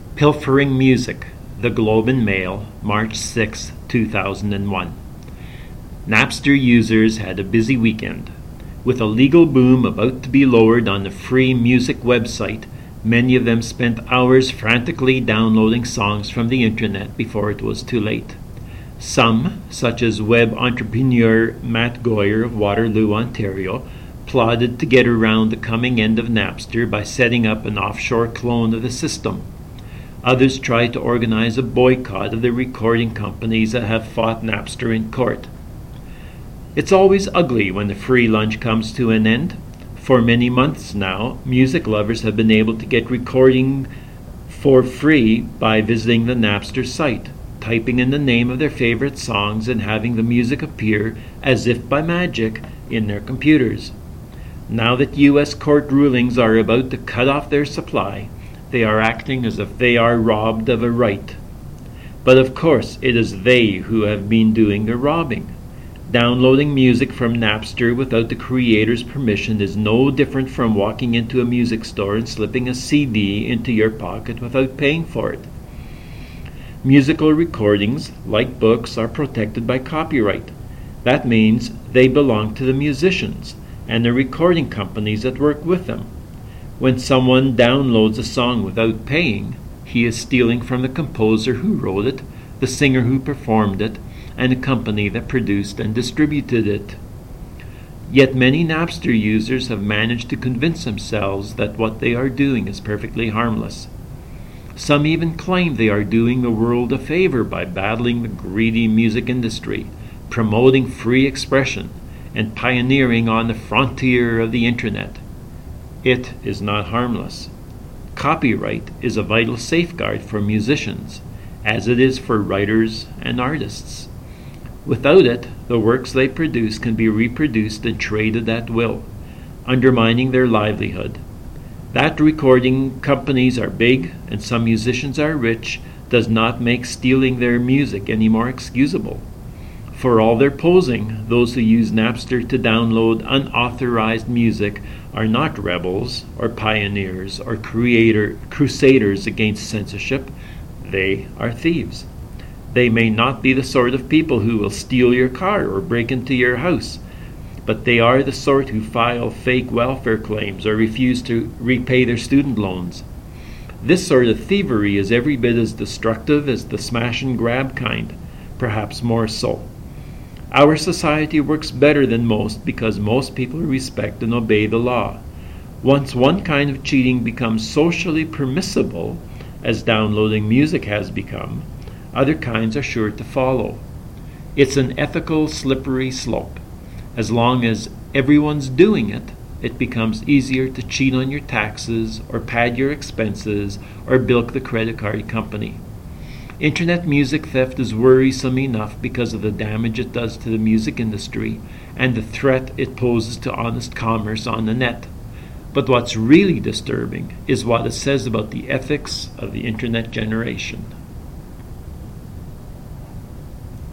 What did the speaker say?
Pilfering Music, The Globe and Mail, March 6, 2001. Napster users had a busy weekend. With a legal boom about to be lowered on the free music website, many of them spent hours frantically downloading songs from the internet before it was too late. Some, such as web entrepreneur Matt Goyer of Waterloo, Ontario, plotted to get around the coming end of Napster by setting up an offshore clone of the system. Others tried to organize a boycott of the recording companies that have fought Napster in court. It's always ugly when the free lunch comes to an end. For many months now, music lovers have been able to get recording for free by visiting the Napster site, typing in the name of their favorite songs and having the music appear as if by magic in their computers. Now that U.S. court rulings are about to cut off their supply, they are acting as if they are robbed of a right. But of course, it is they who have been doing the robbing. Downloading music from Napster without the creator's permission is no different from walking into a music store and slipping a CD into your pocket without paying for it. Musical recordings, like books, are protected by copyright. That means they belong to the musicians and the recording companies that work with them. When someone downloads a song without paying, he is stealing from the composer who wrote it, the singer who performed it, and the company that produced and distributed it. Yet many Napster users have managed to convince themselves that what they are doing is perfectly harmless. Some even claim they are doing the world a favor by battling the greedy music industry, promoting free expression, and pioneering on the frontier of the internet. It is not harmless. Copyright is a vital safeguard for musicians, as it is for writers and artists. Without it, the works they produce can be reproduced and traded at will, undermining their livelihood. That recording companies are big and some musicians are rich does not make stealing their music any more excusable. For all their posing, those who use Napster to download unauthorized music are not rebels or pioneers or crusaders against censorship. They are thieves. They may not be the sort of people who will steal your car or break into your house, but they are the sort who file fake welfare claims or refuse to repay their student loans. This sort of thievery is every bit as destructive as the smash and grab kind, perhaps more so. Our society works better than most because most people respect and obey the law. Once one kind of cheating becomes socially permissible, as downloading music has become, other kinds are sure to follow. It's an ethical, slippery slope. As long as everyone's doing it, it becomes easier to cheat on your taxes or pad your expenses or bilk the credit card company. Internet music theft is worrisome enough because of the damage it does to the music industry and the threat it poses to honest commerce on the net. But what's really disturbing is what it says about the ethics of the internet generation.